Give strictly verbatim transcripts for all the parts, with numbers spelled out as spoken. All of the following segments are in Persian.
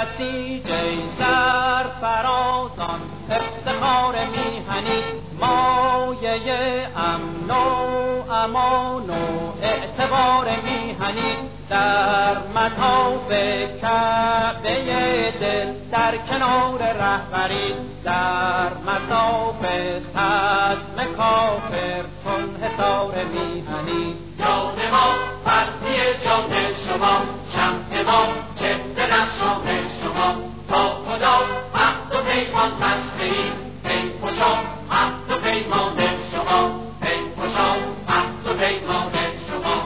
بسیج سرفرازان افتخار میهنی مایه امن و امان و اعتبار میهنی در مطاف کعبه دل در کنار رهبری در مطاف ختم کافر چون حصار میهنی جان ما فرضی جان شما شمع ما چه درخشان شما تا خدا عهد و پیمان بسته‌ایم ای خوشا عهد و پیمان شما ای خوشا عهد و پیمان شما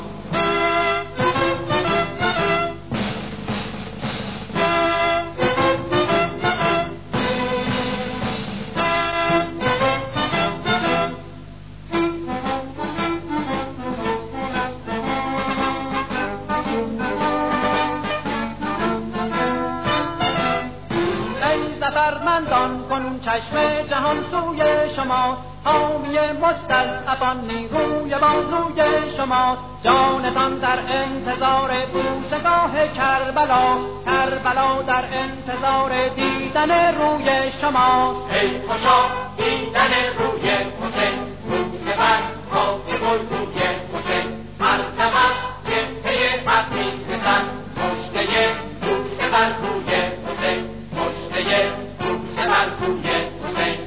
فرمندان کنون چشم جهان سوی شما حامی مستضعفان نیروی بازوی شما جانتان در انتظار بوسگاه کربلا کربلا در انتظار دیدن روی شما ای خوشا دیدن روی حسین بوسه بر خاک گلگوی حسین مرتبه جبهه مدنی بزن مژده بوسه بر روی حسین مژده بوسه بر روی حسین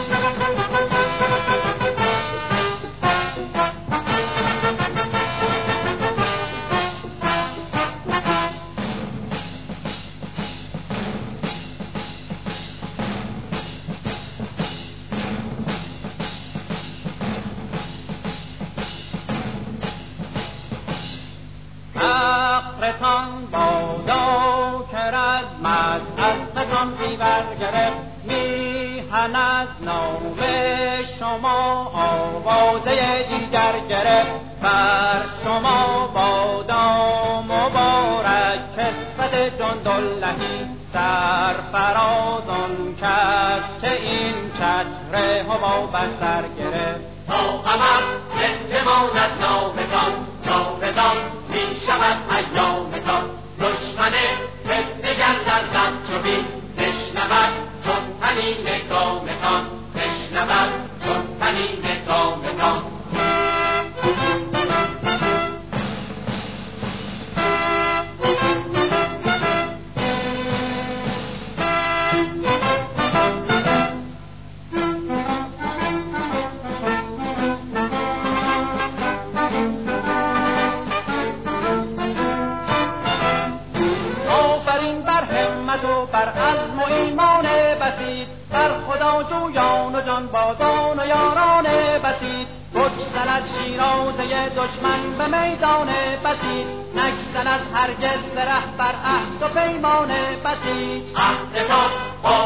فقرتان بادا که رزمت از ستان بیور گرفت میهن از نام شما آوازه دیگر گرفت بر شما بادا مبارک کسبت جنداللهی سرفرازان کس که این چتر حباب سر گرفت تا قمر زنده ماند نامتان جاودان می شود ایامتان دشمن فتنه گر در زد چو بید بشنود چون طنین گامتان بشنود چون طنین گامتان بر عزم و ایمان بسیط بر خدا جویان و جان بازان و یاران بسیط بگسلد شیرازه دشمن به میدان بسیط نگسلد هرگز ره بر عهد و پیمان بسیط عهدتان با